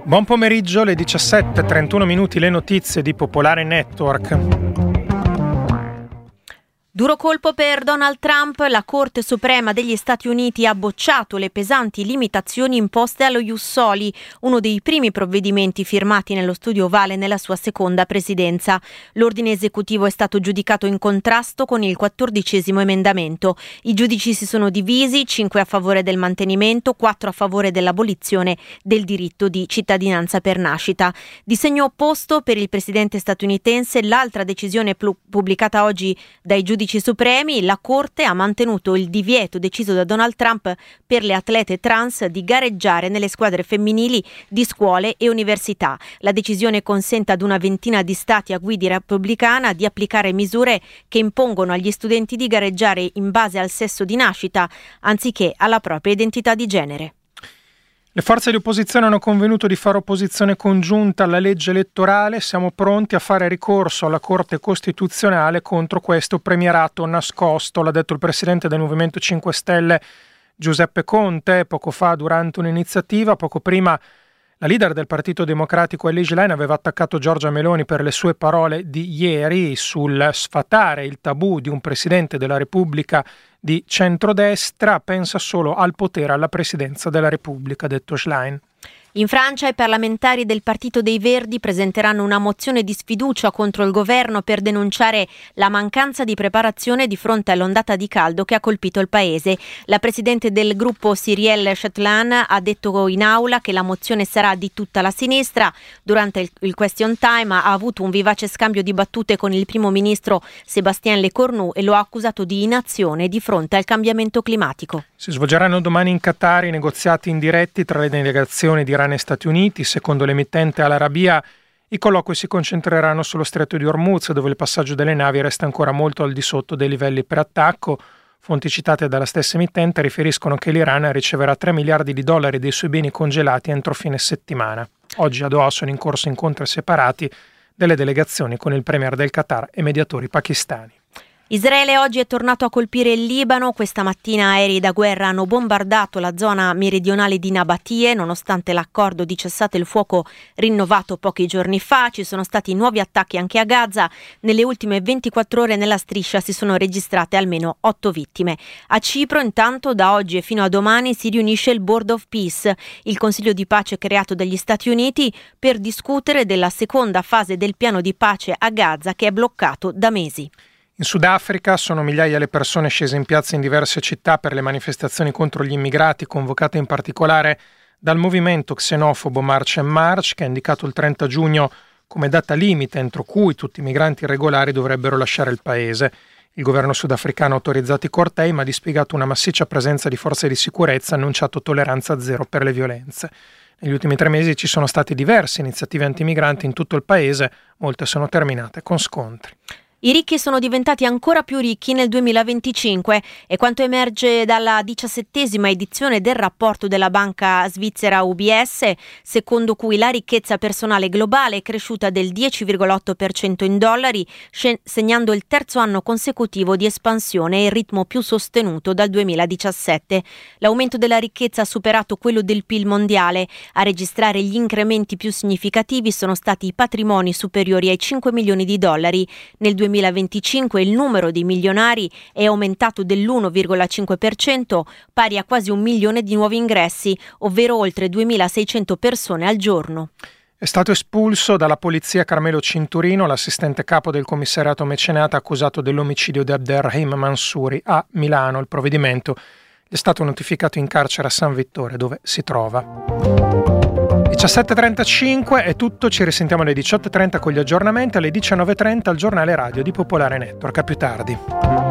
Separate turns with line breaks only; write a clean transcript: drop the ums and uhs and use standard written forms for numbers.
Buon pomeriggio, le 17:31 minuti, le notizie di Popolare Network.
Duro colpo per Donald Trump, la Corte Suprema degli Stati Uniti ha bocciato le pesanti limitazioni imposte allo Ius Soli, uno dei primi provvedimenti firmati nello Studio Ovale nella sua seconda presidenza. L'ordine esecutivo è stato giudicato in contrasto con il 14° emendamento. I giudici si sono divisi, 5 a favore del mantenimento, 4 a favore dell'abolizione del diritto di cittadinanza per nascita. Di segno opposto per il presidente statunitense l'altra decisione pubblicata oggi dai giudici supremi. La Corte ha mantenuto il divieto deciso da Donald Trump per le atlete trans di gareggiare nelle squadre femminili di scuole e università. La decisione consente ad una ventina di stati a guida repubblicana di applicare misure che impongono agli studenti di gareggiare in base al sesso di nascita anziché alla propria identità di genere.
Le forze di opposizione hanno convenuto di fare opposizione congiunta alla legge elettorale. Siamo pronti a fare ricorso alla Corte Costituzionale contro questo premierato nascosto, l'ha detto il presidente del Movimento 5 Stelle Giuseppe Conte poco fa durante un'iniziativa. Poco prima la leader del Partito Democratico Elly Schlein aveva attaccato Giorgia Meloni per le sue parole di ieri sul sfatare il tabù di un presidente della Repubblica di centrodestra. Pensa solo al potere alla presidenza della Repubblica, ha detto Schlein.
In Francia i parlamentari del Partito dei Verdi presenteranno una mozione di sfiducia contro il governo per denunciare la mancanza di preparazione di fronte all'ondata di caldo che ha colpito il paese. La presidente del gruppo Cyrielle Chatelain ha detto in aula che la mozione sarà di tutta la sinistra. Durante il question time ha avuto un vivace scambio di battute con il primo ministro Sébastien Lecornu e lo ha accusato di inazione di fronte al cambiamento climatico.
Si svolgeranno domani in Qatar i negoziati indiretti tra le delegazioni di Iran e Stati Uniti. Secondo l'emittente Al Arabiya, i colloqui si concentreranno sullo stretto di Hormuz, dove il passaggio delle navi resta ancora molto al di sotto dei livelli pre-attacco. Fonti citate dalla stessa emittente riferiscono che l'Iran riceverà $3 miliardi dei suoi beni congelati entro fine settimana. Oggi a Doha sono in corso incontri separati delle delegazioni con il premier del Qatar e mediatori pakistani.
Israele oggi è tornato a colpire il Libano. Questa mattina aerei da guerra hanno bombardato la zona meridionale di Nabatie, nonostante l'accordo di cessate il fuoco rinnovato pochi giorni fa. Ci sono stati nuovi attacchi anche a Gaza. Nelle ultime 24 ore nella striscia si sono registrate almeno 8 vittime. A Cipro, intanto, da oggi e fino a domani si riunisce il Board of Peace, il Consiglio di pace creato dagli Stati Uniti per discutere della seconda fase del piano di pace a Gaza che è bloccato da mesi.
In Sudafrica sono migliaia le persone scese in piazza in diverse città per le manifestazioni contro gli immigrati, convocate in particolare dal movimento xenofobo March and March, che ha indicato il 30 giugno come data limite entro cui tutti i migranti irregolari dovrebbero lasciare il paese. Il governo sudafricano ha autorizzato i cortei, ma ha dispiegato una massiccia presenza di forze di sicurezza e annunciato tolleranza zero per le violenze. Negli ultimi 3 mesi ci sono state diverse iniziative antimigranti in tutto il paese, molte sono terminate con scontri.
I ricchi sono diventati ancora più ricchi nel 2025, è quanto emerge dalla 17ª edizione del rapporto della banca svizzera UBS, secondo cui la ricchezza personale globale è cresciuta del 10,8% in dollari, segnando il terzo anno consecutivo di espansione e il ritmo più sostenuto dal 2017. L'aumento della ricchezza ha superato quello del PIL mondiale. A registrare gli incrementi più significativi sono stati i patrimoni superiori ai 5 milioni di dollari. Nel 2025 il numero di milionari è aumentato dell'1,5%, pari a quasi 1 milione di nuovi ingressi, ovvero oltre 2.600 persone al giorno.
È stato espulso dalla polizia Carmelo Cinturino, l'assistente capo del commissariato Mecenate accusato dell'omicidio di Abderrahim Mansouri a Milano. Il provvedimento gli è stato notificato in carcere a San Vittore, dove si trova. 17:35 è tutto, ci risentiamo alle 18:30 con gli aggiornamenti, alle 19:30 al giornale radio di Popolare Network. A più tardi.